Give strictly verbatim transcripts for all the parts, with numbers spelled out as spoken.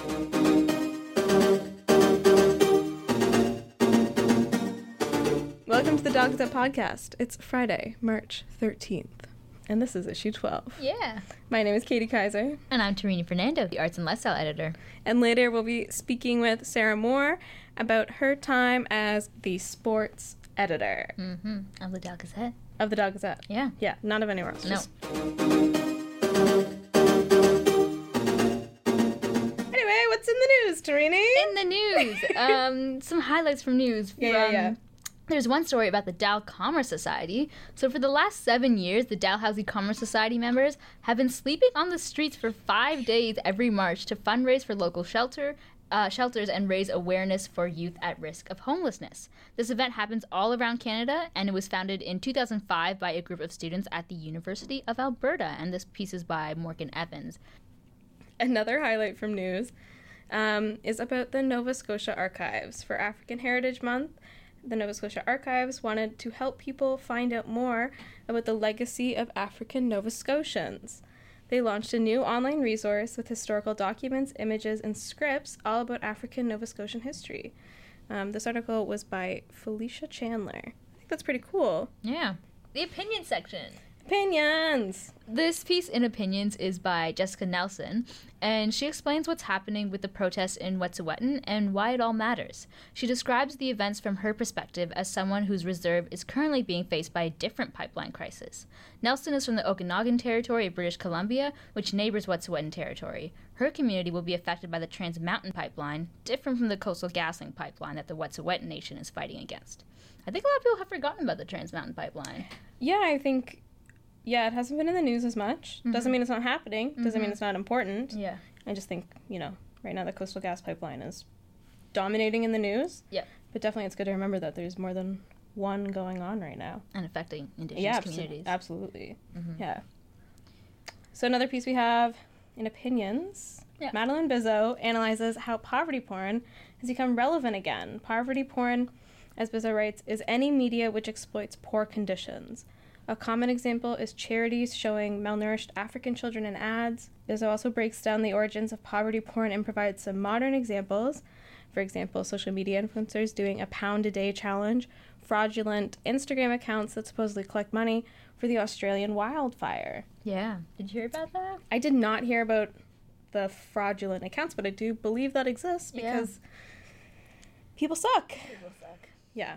Welcome to the Dog Gazette podcast. It's Friday, March thirteenth, and this is issue twelve. Yeah. My name is Katie Kaiser. And I'm Tarini Fernando, the Arts and Lifestyle Editor. And later we'll be speaking with Sarah Moore about her time as the sports editor. Mm-hmm. Of the Dog Gazette. Of the Dog Gazette. Yeah. Yeah, not of anywhere else. No. Just... Anyway, what's in the news, Tarini? In the news, um, some highlights from news. Yeah, from, yeah, yeah. There's one story about the Dal Commerce Society. So for the last seven years, the Dalhousie Commerce Society members have been sleeping on the streets for five days every March to fundraise for local shelter, uh, shelters and raise awareness for youth at risk of homelessness. This event happens all around Canada, and it was founded in two thousand five by a group of students at the University of Alberta. And this piece is by Morgan Evans. Another highlight from news um, is about the Nova Scotia Archives. For African Heritage Month, the Nova Scotia Archives wanted to help people find out more about the legacy of African Nova Scotians. They launched a new online resource with historical documents, images, and scripts all about African Nova Scotian history. Um, this article was by Felicia Chandler. I think that's pretty cool. Yeah. The opinion section. Opinions! This piece in Opinions is by Jessica Nelson, and she explains what's happening with the protests in Wet'suwet'en and why it all matters. She describes the events from her perspective as someone whose reserve is currently being faced by a different pipeline crisis. Nelson is from the Okanagan Territory of British Columbia, which neighbors Wet'suwet'en Territory. Her community will be affected by the Trans Mountain Pipeline, different from the Coastal GasLink pipeline that the Wet'suwet'en Nation is fighting against. I think a lot of people have forgotten about the Trans Mountain Pipeline. Yeah, I think... Yeah, it hasn't been in the news as much. Mm-hmm. Doesn't mean it's not happening. Doesn't mm-hmm. mean it's not important. Yeah. I just think, you know, right now the Coastal Gas Pipeline is dominating in the news. Yeah. But definitely it's good to remember that there's more than one going on right now. And affecting Indigenous yeah, communities. Abso- absolutely. Mm-hmm. Yeah. So another piece we have in Opinions. Yeah. Madeline Bizzo analyzes how poverty porn has become relevant again. Poverty porn, as Bizzo writes, is any media which exploits poor conditions. A common example is charities showing malnourished African children in ads. Bizzo also breaks down the origins of poverty porn and provides some modern examples. For example, social media influencers doing a pound a day challenge, fraudulent Instagram accounts that supposedly collect money for the Australian wildfire. Yeah. Did you hear about that? I did not hear about the fraudulent accounts, but I do believe that exists because yeah. people suck. People suck. Yeah.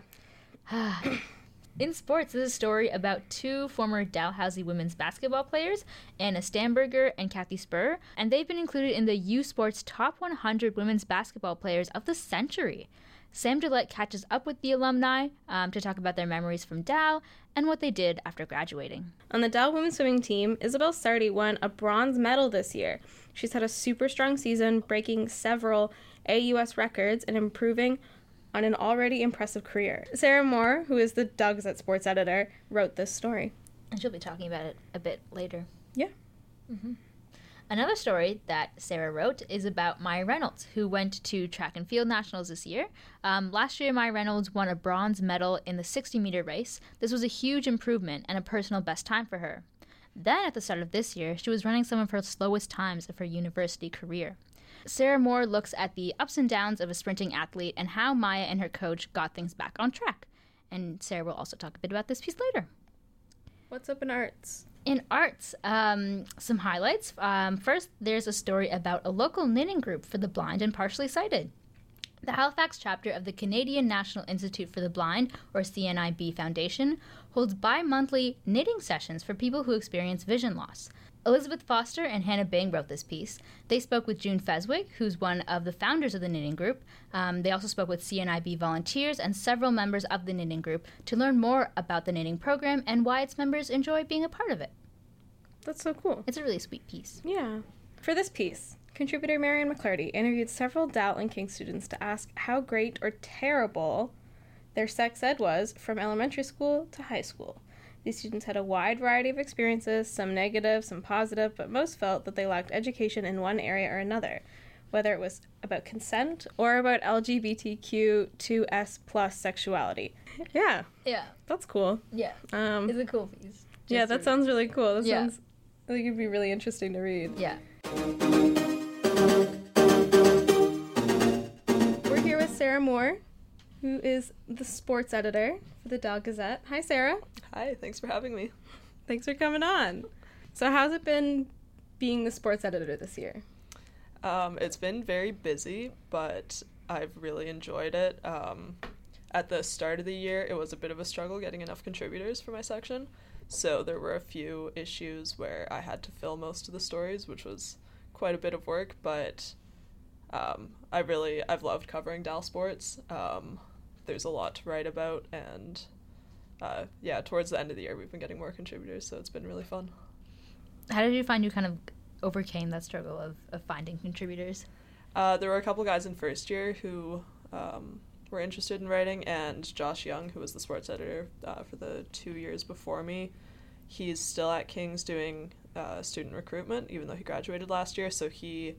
In sports, this is a story about two former Dalhousie women's basketball players, Anna Stamberger and Kathy Spur, and they've been included in the U Sports Top one hundred Women's Basketball Players of the Century. Sam Gillette catches up with the alumni um, to talk about their memories from Dal and what they did after graduating. On the Dal women's swimming team, Isabel Sardi won a bronze medal this year. She's had a super strong season, breaking several A U S records and improving on an already impressive career. Sarah Moore, who is the Dog Gazette sports editor, wrote this story. And she'll be talking about it a bit later. Yeah. Mm-hmm. Another story that Sarah wrote is about Maya Reynolds, who went to track and field nationals this year. Um, last year, Maya Reynolds won a bronze medal in the sixty-meter race. This was a huge improvement and a personal best time for her. Then, at the start of this year, she was running some of her slowest times of her university career. Sarah Moore looks at the ups and downs of a sprinting athlete and how Maya and her coach got things back on track. And Sarah will also talk a bit about this piece later. What's up in arts? In arts, um, some highlights. Um, first, there's a story about a local knitting group for the blind and partially sighted. The Halifax chapter of the Canadian National Institute for the Blind, or C N I B Foundation, holds bi-monthly knitting sessions for people who experience vision loss. Elizabeth Foster and Hannah Bing wrote this piece. They spoke with June Feswick, who's one of the founders of the knitting group. Um, they also spoke with C N I B volunteers and several members of the knitting group to learn more about the knitting program and why its members enjoy being a part of it. That's so cool. It's a really sweet piece. Yeah. For this piece, contributor Marion McClarty interviewed several Dal and King students to ask how great or terrible their sex ed was from elementary school to high school. These students had a wide variety of experiences, some negative, some positive, but most felt that they lacked education in one area or another, whether it was about consent or about L G B T Q two S plus sexuality. Yeah. Yeah. That's cool. Yeah. Um, it's a cool piece. Yeah, that sounds really cool. That yeah. sounds, I think it'd be really interesting to read. Yeah. Moore, who is the sports editor for the Dalles Gazette. Hi, Sarah. Hi, thanks for having me. Thanks for coming on. So how's it been being the sports editor this year? Um, it's been very busy, but I've really enjoyed it. Um, at the start of the year, it was a bit of a struggle getting enough contributors for my section. So there were a few issues where I had to fill most of the stories, which was quite a bit of work, but um, I really, I've loved covering Dalles sports. Um, there's a lot to write about, and uh, yeah, towards the end of the year, we've been getting more contributors, so it's been really fun. How did you find you kind of overcame that struggle of, of finding contributors? Uh, there were a couple guys in first year who um, were interested in writing, and Josh Young, who was the sports editor uh, for the two years before me, he's still at King's doing uh, student recruitment, even though he graduated last year, so he,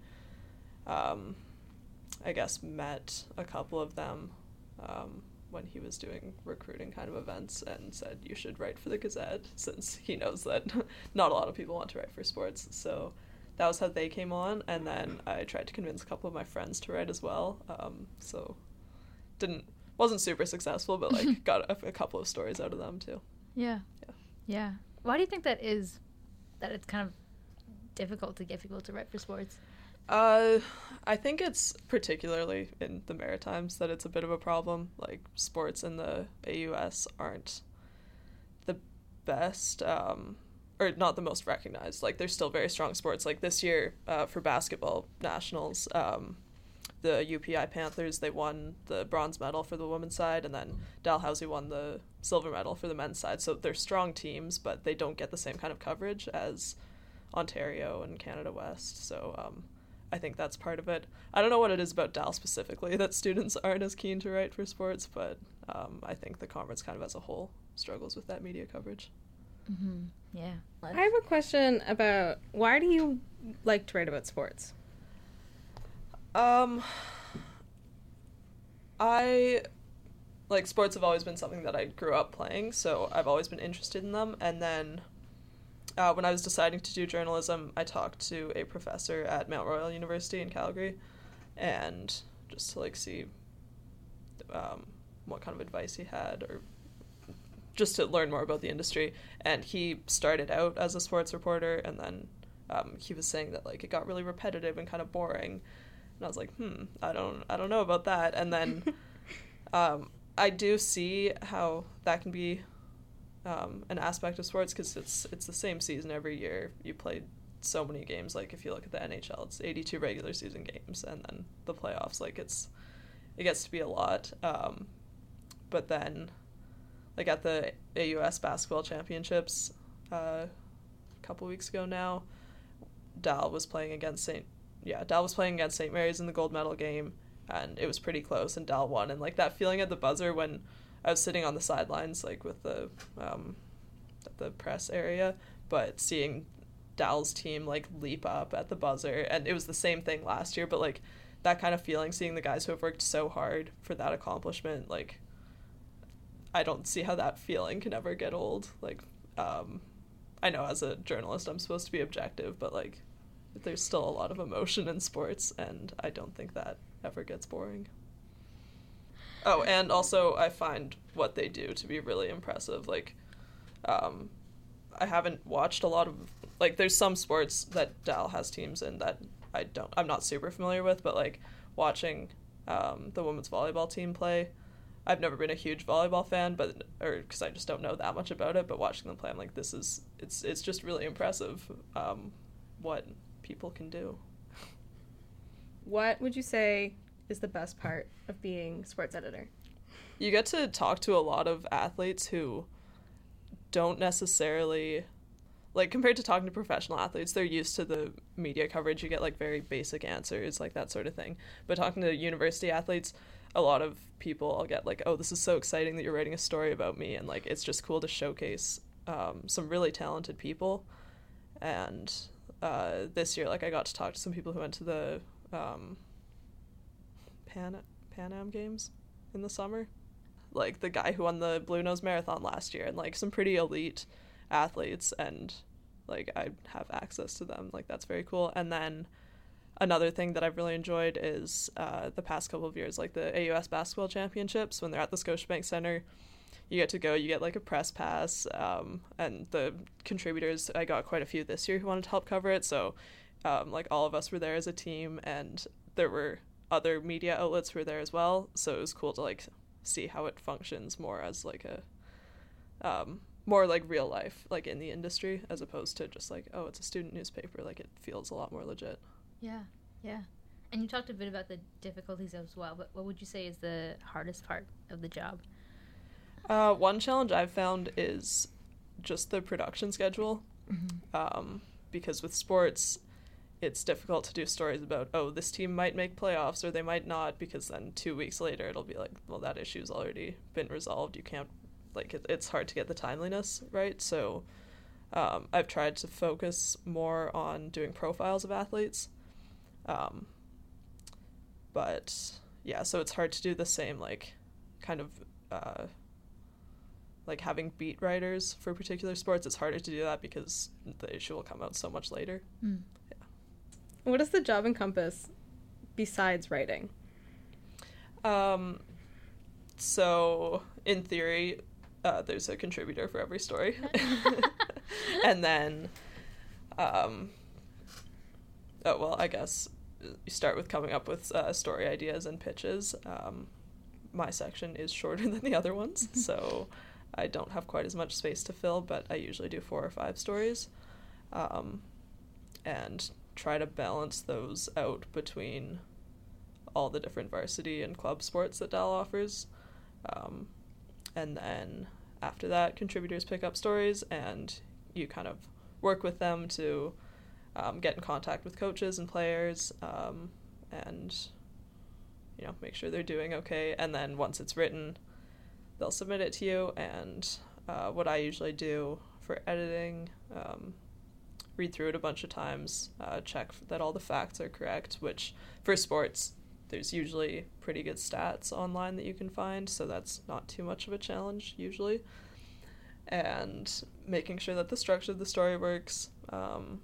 um, I guess, met a couple of them um, when he was doing recruiting kind of events and said, you should write for the Gazette, since he knows that not a lot of people want to write for sports. So that was how they came on, and then I tried to convince a couple of my friends to write as well. Um, so didn't wasn't super successful, but like got a, a couple of stories out of them too. Yeah. Yeah. Yeah. Why do you think that is, that it's kind of difficult to get people to write for sports? Uh, I think it's particularly in the Maritimes that it's a bit of a problem. Like, sports in the A U S aren't the best, um, or not the most recognized. Like, there's still very strong sports. Like, this year, uh, for basketball nationals, um, the U P I Panthers, they won the bronze medal for the women's side, and then Dalhousie won the silver medal for the men's side. So they're strong teams, but they don't get the same kind of coverage as Ontario and Canada West. So, um, I think that's part of it. I don't know what it is about Dalles specifically that students aren't as keen to write for sports, but um, I think the conference kind of as a whole struggles with that media coverage. Mm-hmm. Yeah. I have a question about, why do you like to write about sports? Um, I, like, sports have always been something that I grew up playing, so I've always been interested in them, and then Uh, when I was deciding to do journalism, I talked to a professor at Mount Royal University in Calgary, and just to like see um, what kind of advice he had, or just to learn more about the industry. And he started out as a sports reporter, and then um, he was saying that like it got really repetitive and kind of boring. And I was like, hmm, I don't, I don't know about that. And then um, I do see how that can be Um, an aspect of sports, because it's it's the same season every year. You play so many games. Like, if you look at the N H L, it's eighty-two regular season games, and then the playoffs. Like, it's it gets to be a lot. Um, but then, like at the A U S basketball championships uh, a couple weeks ago now, Dal was playing against Saint yeah Dal was playing against Saint Mary's in the gold medal game, and it was pretty close, and Dal won. And like that feeling at the buzzer when I was sitting on the sidelines, like with the um, the press area, but seeing Dal's team like leap up at the buzzer, and it was the same thing last year, but like that kind of feeling, seeing the guys who have worked so hard for that accomplishment, like I don't see how that feeling can ever get old. Like, um, I know as a journalist I'm supposed to be objective, but like there's still a lot of emotion in sports, and I don't think that ever gets boring. Oh, and also I find what they do to be really impressive. Like, um, I haven't watched a lot of, like, there's some sports that Dal has teams in that I don't, I'm not super familiar with, but like watching um, the women's volleyball team play, I've never been a huge volleyball fan, but, or because I just don't know that much about it, but watching them play, I'm like, this is, it's, it's just really impressive um, what people can do. What would you say is the best part of being sports editor? You get to talk to a lot of athletes who don't necessarily, like, compared to talking to professional athletes, they're used to the media coverage. You get like very basic answers, like that sort of thing. But talking to university athletes, a lot of people I'll get like, oh, this is so exciting that you're writing a story about me, and like it's just cool to showcase um, some really talented people. And uh, this year, like, I got to talk to some people who went to the um, Pan Pan Am Games in the summer, like the guy who won the Blue Nose Marathon last year, and like some pretty elite athletes, and like I have access to them. Like, that's very cool. And then another thing that I've really enjoyed is uh, the past couple of years, like the A U S Basketball Championships, when they're at the Scotiabank Center. You get to go, you get like a press pass, um, and the contributors, I got quite a few this year who wanted to help cover it, so um, like all of us were there as a team, and there were other media outlets who were there as well, so it was cool to like see how it functions more as like a um, more like real life, like in the industry, as opposed to just like, oh, it's a student newspaper. Like it feels a lot more legit. Yeah, yeah. And you talked a bit about the difficulties as well, but what would you say is the hardest part of the job? Uh, one challenge I've found is just the production schedule, mm-hmm. um, because with sports, it's difficult to do stories about, oh, this team might make playoffs or they might not, because then two weeks later it'll be like, well, that issue's already been resolved. You can't, like, it, it's hard to get the timeliness right. So um, I've tried to focus more on doing profiles of athletes. Um, but yeah, so it's hard to do the same, like, kind of, uh, like having beat writers for particular sports. It's harder to do that because the issue will come out so much later. Mm. Yeah. What does the job encompass besides writing? Um, so in theory, uh, there's a contributor for every story. And then, um, oh, well, I guess you start with coming up with uh, story ideas and pitches. Um, my section is shorter than the other ones, so I don't have quite as much space to fill, but I usually do four or five stories. Um, and try to balance those out between all the different varsity and club sports that D A L offers. Um, and then after that, contributors pick up stories and you kind of work with them to um, get in contact with coaches and players um, and, you know, make sure they're doing okay. And then once it's written, they'll submit it to you. And uh, what I usually do for editing, um, read through it a bunch of times, uh, check that all the facts are correct, which for sports, there's usually pretty good stats online that you can find, so that's not too much of a challenge usually. And making sure that the structure of the story works, um,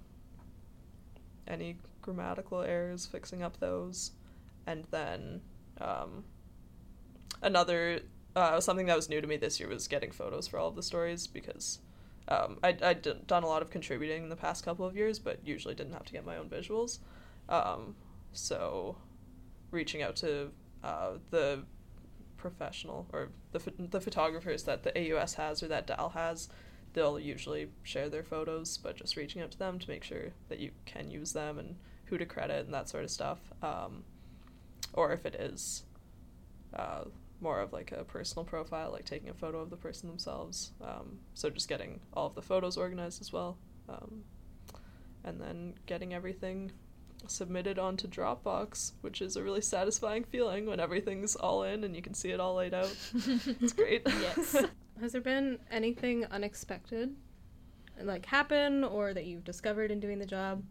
any grammatical errors, fixing up those, and then um, another, uh, something that was new to me this year was getting photos for all of the stories, because Um, I, I'd d- done a lot of contributing in the past couple of years, but usually didn't have to get my own visuals. Um, so reaching out to uh, the professional or the ph- the photographers that the A U S has or that D A L has, they'll usually share their photos, but just reaching out to them to make sure that you can use them and who to credit and that sort of stuff. Um, or if it is uh, more of like a personal profile, like taking a photo of the person themselves. Um, so just getting all of the photos organized as well. Um, and then getting everything submitted onto Dropbox, which is a really satisfying feeling when everything's all in and you can see it all laid out. It's great. Yes. Has there been anything unexpected like happen or that you've discovered in doing the job?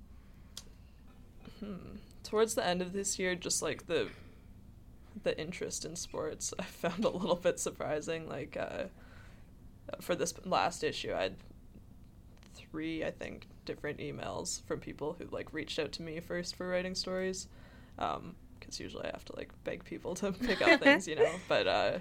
Hmm. Towards the end of this year, just like the the interest in sports I found a little bit surprising. Like uh, for this last issue, I had three, I think, different emails from people who like reached out to me first for writing stories, um, because usually I have to like beg people to pick up things, you know. But uh,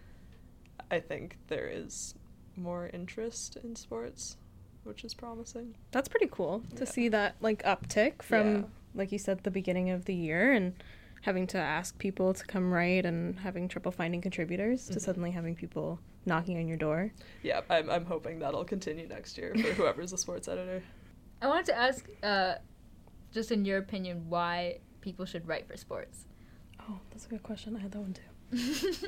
I think there is more interest in sports, which is promising. That's pretty cool to yeah. see that like uptick from, yeah. like you said, the beginning of the year, and having to ask people to come write and having trouble finding contributors mm-hmm. to suddenly having people knocking on your door. Yeah, I'm I'm hoping that'll continue next year for whoever's a sports editor. I wanted to ask, uh, just in your opinion, why people should write for sports. Oh, that's a good question. I had that one too.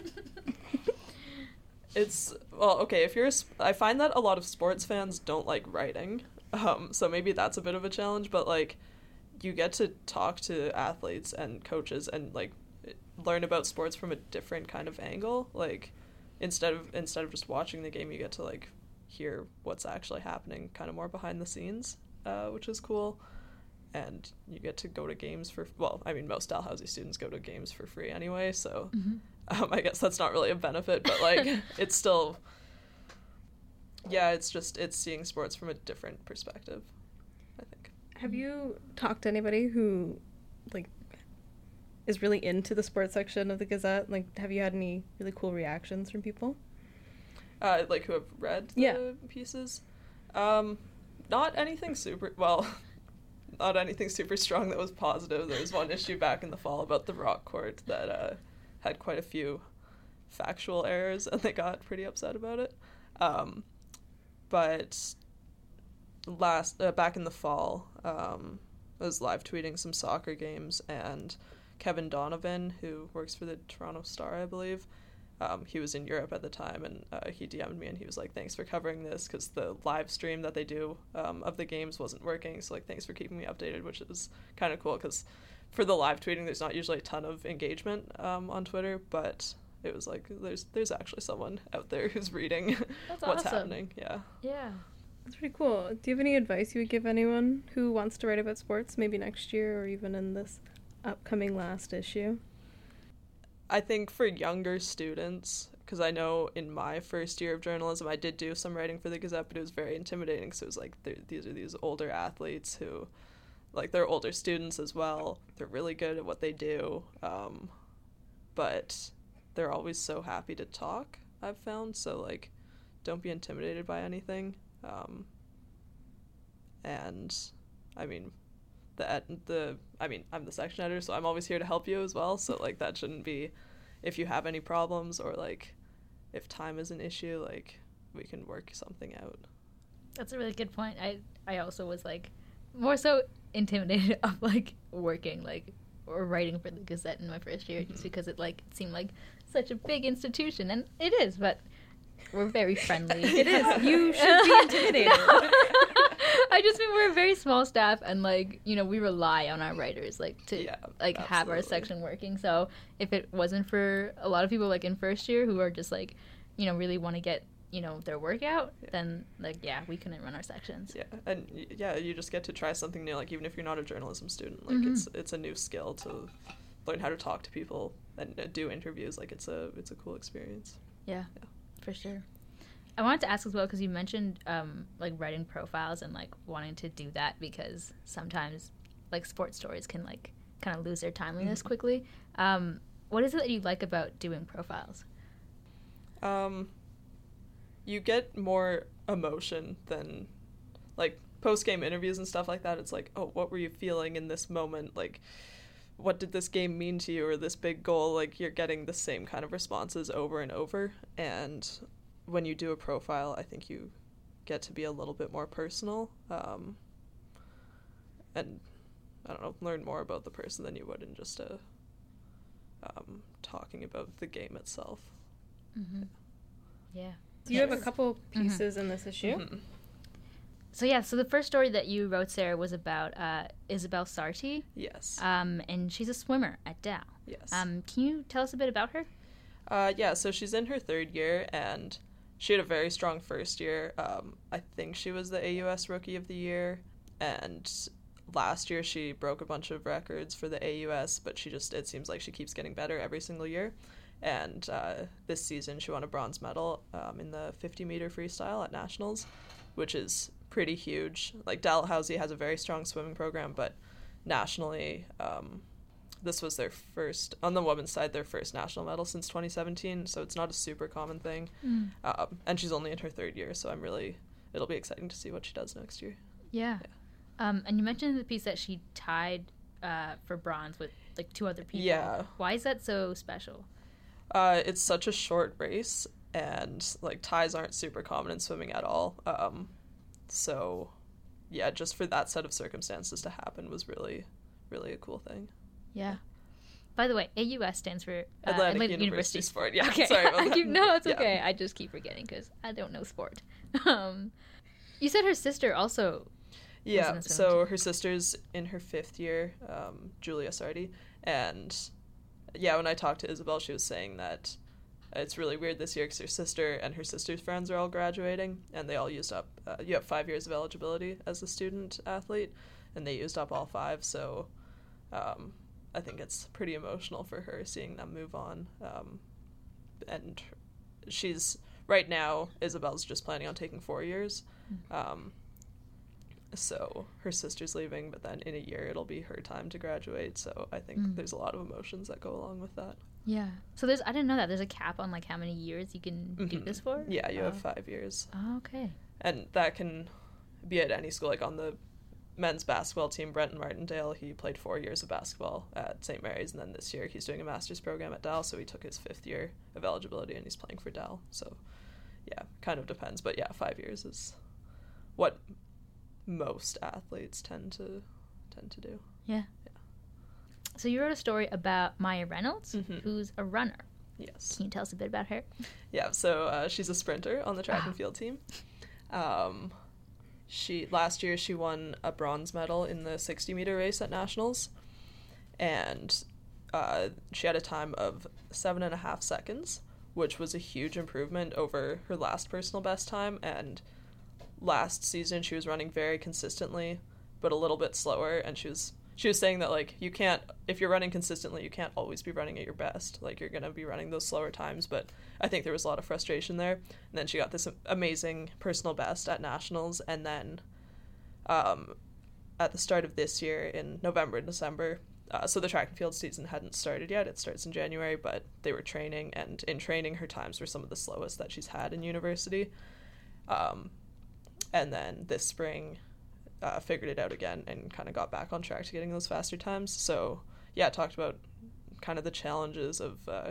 It's, well, okay, if you're, a, I find that a lot of sports fans don't like writing, um, so maybe that's a bit of a challenge, but like, you get to talk to athletes and coaches and like learn about sports from a different kind of angle. Like instead of instead of just watching the game, you get to like hear what's actually happening kind of more behind the scenes, uh, which is cool. And you get to go to games for, well, I mean, most Dalhousie students go to games for free anyway, so mm-hmm. um, I guess that's not really a benefit, but like it's still, yeah, it's just, it's seeing sports from a different perspective, I think. Have you talked to anybody who like is really into the sports section of the Gazette? Like, have you had any really cool reactions from people? Uh, like who have read the yeah. pieces? Um, not anything super, well, not anything super strong that was positive. There was one issue back in the fall about the rock court that uh, had quite a few factual errors, and they got pretty upset about it. Um, but last, uh, back in the fall, um, I was live tweeting some soccer games, and Kevin Donovan, who works for the Toronto Star, I believe, Um, he was in Europe at the time, and uh, he D M'd me, and he was like, thanks for covering this, because the live stream that they do um, of the games wasn't working, so like, thanks for keeping me updated, which is kind of cool, because for the live tweeting, there's not usually a ton of engagement um, on Twitter, but it was like, there's there's actually someone out there who's reading That's what's awesome. happening. Yeah. Yeah. That's pretty cool. Do you have any advice you would give anyone who wants to write about sports, maybe next year or even in this upcoming last issue? I think for younger students, because I know in my first year of journalism, I did do some writing for the Gazette, but it was very intimidating. So it was like, these are these older athletes who, like, they're older students as well. They're really good at what they do, um, but they're always so happy to talk, I've found. So, like, don't be intimidated by anything. Um, and, I mean... The, the I mean, I'm the section editor, so I'm always here to help you as well, so, like, that shouldn't be, if you have any problems or, like, if time is an issue, like, we can work something out. That's a really good point. I, I also was, like, more so intimidated of, like, working, like, or writing for the Gazette in my first year, just because it, like, it seemed like such a big institution, and it is, but we're very friendly. It is. You should be intimidated. No. I just mean we're a very small staff, and, like, you know, we rely on our writers, like, to yeah, like absolutely. have our section working. So if it wasn't for a lot of people, like, in first year who are just, like, you know, really want to get, you know, their work out, yeah. then, like, yeah, we couldn't run our sections. Yeah, and yeah, you just get to try something new. Like, even if you're not a journalism student, like, mm-hmm. it's it's a new skill to learn how to talk to people and uh, do interviews. Like, it's a it's a cool experience. Yeah, yeah. For sure. I wanted to ask as well, because you mentioned, um, like, writing profiles and, like, wanting to do that because sometimes, like, sports stories can, like, kind of lose their timeliness mm-hmm. quickly. Um, what is it that you like about doing profiles? Um, you get more emotion than, like, post-game interviews and stuff like that. It's like, oh, what were you feeling in this moment? Like, what did this game mean to you, or this big goal? Like, you're getting the same kind of responses over and over, and when you do a profile, I think you get to be a little bit more personal, um, and, I don't know, learn more about the person than you would in just a, um, talking about the game itself. Mm-hmm. Yeah. Do you have a couple pieces mm-hmm. in this issue? Mm-hmm. So, yeah, so the first story that you wrote, Sarah, was about uh, Isabelle Sarti. Yes. Um, and she's a swimmer at Dow. Yes. Um, can you tell us a bit about her? Uh, yeah, so she's in her third year, and she had a very strong first year. Um, I think she was the A U S Rookie of the Year, and last year she broke a bunch of records for the A U S, but she just, it seems like she keeps getting better every single year. And uh, this season she won a bronze medal um, in the fifty meter freestyle at Nationals, which is pretty huge. Like, Dalhousie has a very strong swimming program, but nationally, um, this was their first, on the women's side, their first national medal since twenty seventeen, so it's not a super common thing. Mm. Um, and she's only in her third year, so I'm really, it'll be exciting to see what she does next year. Yeah. yeah. Um, and you mentioned in the piece that she tied uh, for bronze with, like, two other people. Yeah. Why is that so special? Uh, it's such a short race, and, like, ties aren't super common in swimming at all. Um, so, yeah, just for that set of circumstances to happen was really, really a cool thing. Yeah. By the way, A U S stands for uh, Atlantic, Atlantic University, University Sport. Yeah, okay. sorry about I that. keep, no, it's okay. Yeah. I just keep forgetting because I don't know sport. Um, you said her sister also. Yeah, so her sister's in her fifth year, um, Julia Sarti, and yeah, when I talked to Isabelle, she was saying that it's really weird this year because her sister and her sister's friends are all graduating, and they all used up. Uh, you have five years of eligibility as a student athlete, and they used up all five. So. Um, I think it's pretty emotional for her seeing them move on. Um, and she's, right now, Isabelle's just planning on taking four years. Um, So her sister's leaving, but then in a year it'll be her time to graduate. So I think mm. there's a lot of emotions that go along with that. Yeah. So there's I didn't know that there's a cap on like how many years you can mm-hmm. do this for. Yeah, you oh. have five years. Oh, okay. And that can be at any school. Like on the men's basketball team, Brenton Martindale, he played four years of basketball at Saint Mary's, and then this year he's doing a master's program at Dal. So he took his fifth year of eligibility, and he's playing for Dal. So yeah, kind of depends, but yeah, five years is what most athletes tend to tend to do. Yeah. Yeah. So you wrote a story about Maya Reynolds, mm-hmm. who's a runner. Yes. Can you tell us a bit about her? Yeah, so uh, she's a sprinter on the track oh. and field team. Um, she last year she won a bronze medal in the sixty meter race at nationals, and uh, she had a time of seven and a half seconds, which was a huge improvement over her last personal best time. And last season she was running very consistently, but a little bit slower, and she was she was saying that, like, you can't, if you're running consistently, you can't always be running at your best. Like, you're gonna be running those slower times, but I think there was a lot of frustration there. And then she got this amazing personal best at nationals, and then um, at the start of this year in November and December, uh, so the track and field season hadn't started yet. It starts in January, but they were training, and in training her times were some of the slowest that she's had in university. Um, and then this spring, uh, figured it out again and kind of got back on track to getting those faster times. So yeah, talked about kind of the challenges of uh,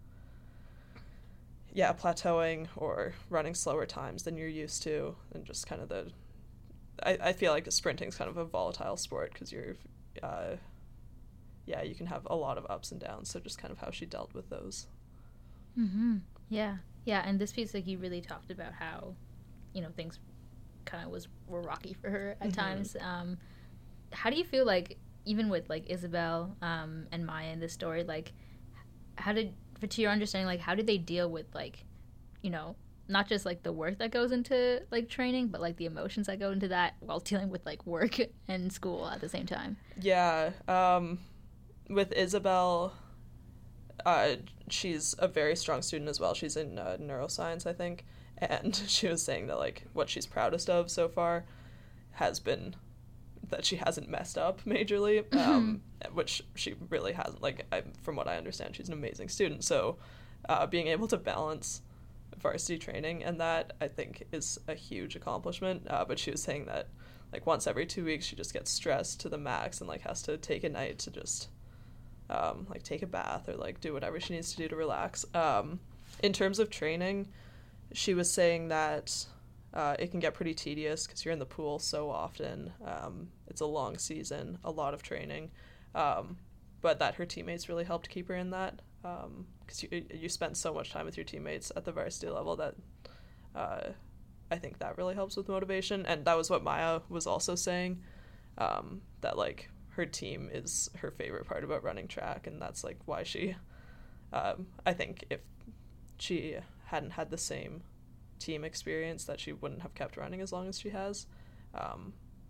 yeah plateauing or running slower times than you're used to, and just kind of the I, I feel like sprinting is kind of a volatile sport because you're uh, yeah you can have a lot of ups and downs, so just kind of how she dealt with those. Mm-hmm. Yeah. Yeah, and this piece, like, you really talked about how, you know, things kind of was were rocky for her at mm-hmm. times. Um, how do you feel, like, even with, like, Isabel um, and Maya in this story, like, how did, for to your understanding, like, how did they deal with, like, you know, not just, like, the work that goes into, like, training, but, like, the emotions that go into that while dealing with, like, work and school at the same time? Yeah. Um, with Isabel, uh, she's a very strong student as well. She's in uh, neuroscience, I think. And she was saying that, like, what she's proudest of so far has been that she hasn't messed up majorly, um, which she really hasn't. Like, I, from what I understand, she's an amazing student. So uh, being able to balance varsity training and that, I think, is a huge accomplishment. Uh, but she was saying that, like, once every two weeks she just gets stressed to the max and, like, has to take a night to just, um, like, take a bath or, like, do whatever she needs to do to relax. Um, in terms of training, she was saying that uh, it can get pretty tedious because you're in the pool so often. Um, it's a long season, a lot of training, um, but that her teammates really helped keep her in that because um, you you spend so much time with your teammates at the varsity level that uh, I think that really helps with motivation. And that was what Maya was also saying, um, that, like, her team is her favorite part about running track, and that's, like, why she, um, I think if she hadn't had the same team experience, that she wouldn't have kept running as long as she has. Um,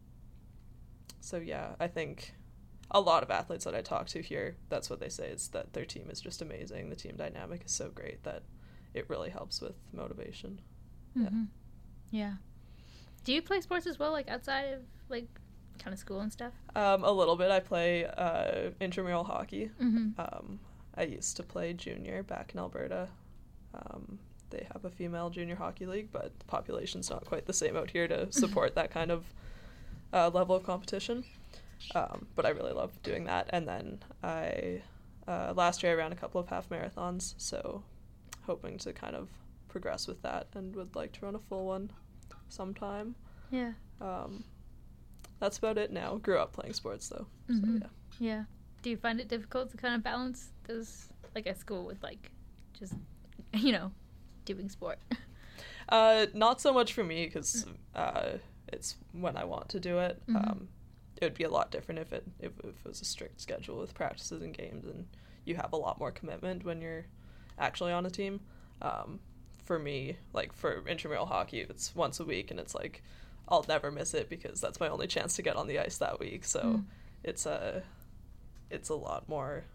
so yeah, I think a lot of athletes that I talk to here, that's what they say, is that their team is just amazing. The team dynamic is so great that it really helps with motivation. Mm-hmm. Yeah. Yeah. Do you play sports as well, like, outside of, like, kind of school and stuff? Um, a little bit. I play uh, intramural hockey. Mm-hmm. Um, I used to play junior back in Alberta. Um, they have a female junior hockey league, but the population's not quite the same out here to support that kind of uh, level of competition. Um, but I really love doing that. And then I, uh, last year I ran a couple of half marathons, so hoping to kind of progress with that and would like to run a full one sometime. Yeah. Um, that's about it now. Grew up playing sports, though. Mm-hmm. So, yeah. Yeah. Do you find it difficult to kind of balance those, like, at school with, like, just, you know, doing sport? Uh, not so much for me, because uh, it's when I want to do it. Mm-hmm. Um, it would be a lot different if it if, if it was a strict schedule with practices and games, and you have a lot more commitment when you're actually on a team. Um, for me, like, for intramural hockey, it's once a week, and it's like I'll never miss it because that's my only chance to get on the ice that week. So mm. it's a it's a lot more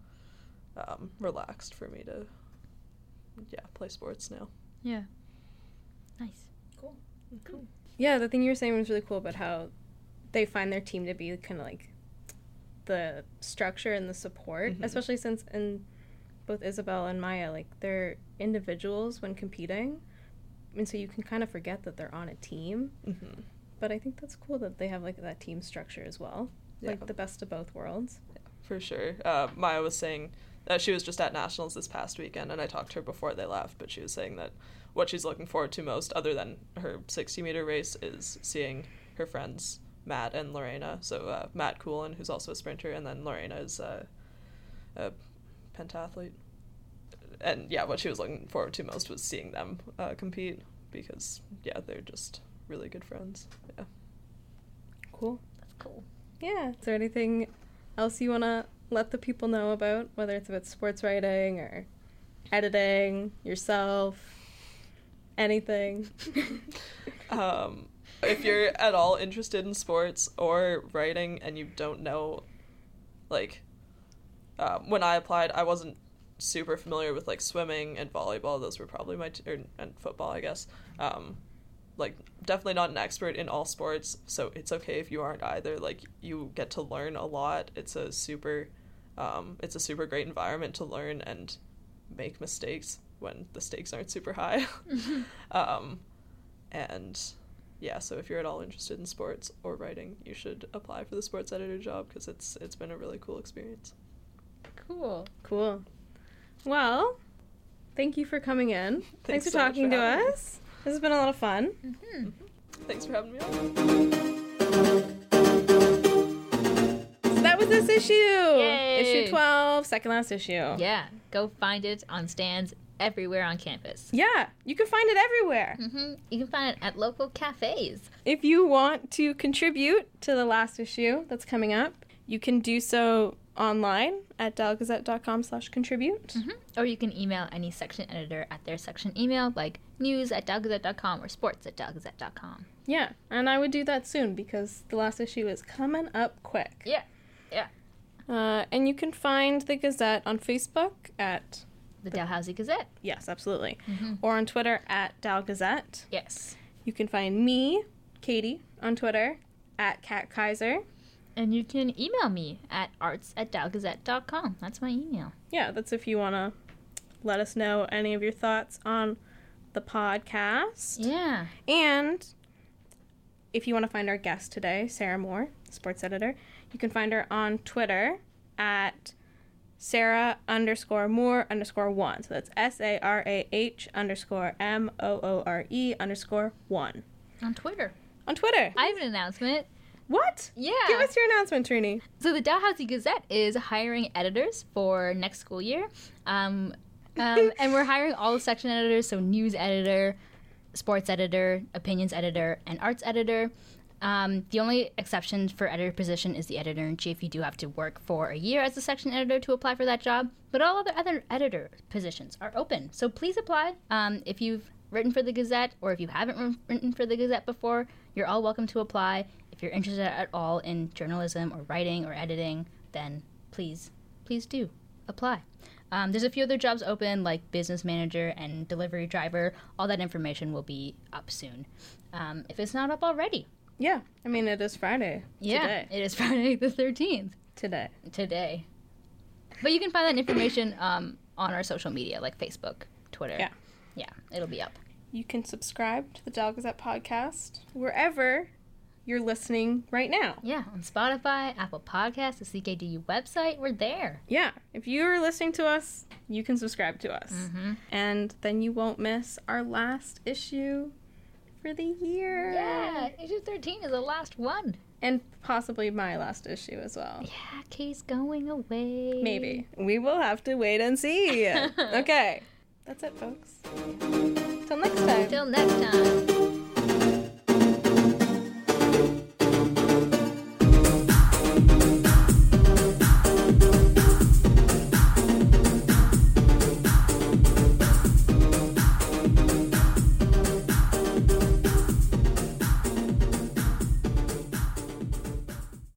um, relaxed for me to yeah play sports now. Yeah. Nice. Cool. Cool. Yeah, the thing you were saying was really cool about how they find their team to be kind of like the structure and the support, mm-hmm. especially since in both Isabel and Maya, like, they're individuals when competing, and so you can kind of forget that they're on a team. Mm-hmm. But I think that's cool that they have, like, that team structure as well. Yeah. Like, the best of both worlds. Yeah, for sure. Uh, Maya was saying that she was just at Nationals this past weekend, and I talked to her before they left, but she was saying that what she's looking forward to most, other than her sixty-meter race, is seeing her friends Matt and Lorena. So uh, Matt Coolin, who's also a sprinter, and then Lorena is uh, a pentathlete. And yeah, what she was looking forward to most was seeing them uh, compete, because yeah, they're just really good friends. Yeah. Cool. That's cool. Yeah. Is there anything else you want to let the people know about, whether it's about sports writing or editing, yourself, anything? um, if you're at all interested in sports or writing and you don't know, like, uh, when I applied, I wasn't super familiar with, like, swimming and volleyball. Those were probably my t- or, and football, I guess. Um, like, definitely not an expert in all sports, so it's okay if you aren't either. Like, you get to learn a lot. It's a super, um, it's a super great environment to learn and make mistakes when the stakes aren't super high. um, and yeah, so if you're at all interested in sports or writing, you should apply for the sports editor job, because it's it's been a really cool experience. Cool. Cool. Well, thank you for coming in. Thanks, Thanks for so talking for to us. Me. This has been a lot of fun. Mm-hmm. Mm-hmm. Thanks for having me on. So that was this issue. Yay. Issue twelve, second last issue. Yeah, go find it on stands everywhere on campus. Yeah, you can find it everywhere. Mm-hmm. You can find it at local cafes. If you want to contribute to the last issue that's coming up, you can do so online at dalgazette.com slash contribute. Mm-hmm. Or you can email any section editor at their section email, like news at dalgazette dot com or sports at dalgazette dot com. Yeah, and I would do that soon, because the last issue is coming up quick. Yeah, yeah. Uh, and you can find the Gazette on Facebook at... The Dalhousie Gazette. Yes, absolutely. Mm-hmm. Or on Twitter at Dalgazette. Yes. You can find me, Katie, on Twitter at Kat Kaiser. And you can email me at arts at dalgazette dot com. That's my email. Yeah, that's if you want to let us know any of your thoughts on the podcast. Yeah. And if you want to find our guest today, Sarah Moore, sports editor, you can find her on Twitter at Sarah underscore Moore underscore one. So that's S A R A H underscore M O O R E underscore one. On Twitter. On Twitter. I have an announcement. What? Yeah. Give us your announcement, Trini. So the Dalhousie Gazette is hiring editors for next school year. Um, um, and we're hiring all the section editors, so news editor, sports editor, opinions editor, and arts editor. Um, the only exception for editor position is the editor-in-chief. You do have to work for a year as a section editor to apply for that job, but all other other editor positions are open. So please apply. Um, if you've written for the Gazette, or if you haven't written for the Gazette before, you're all welcome to apply. If you're interested at all in journalism or writing or editing, then please, please do apply. Um, there's a few other jobs open, like business manager and delivery driver. All that information will be up soon, um, if it's not up already. Yeah, I mean, it is Friday. Yeah, today. It is Friday the thirteenth. Today. Today. But you can find that information um, on our social media, like Facebook, Twitter. Yeah. Yeah, it'll be up. You can subscribe to the Dal Gazette podcast wherever you're listening right now. Yeah, on Spotify, Apple Podcasts, the C K D U website, we're there. Yeah, if you're listening to us, you can subscribe to us. Mm-hmm. And then you won't miss our last issue for the year. Yeah, issue thirteen is the last one. And possibly my last issue as well. Yeah, Katie's going away. Maybe. We will have to wait and see. Okay. That's it, folks. Till next time. Till next time.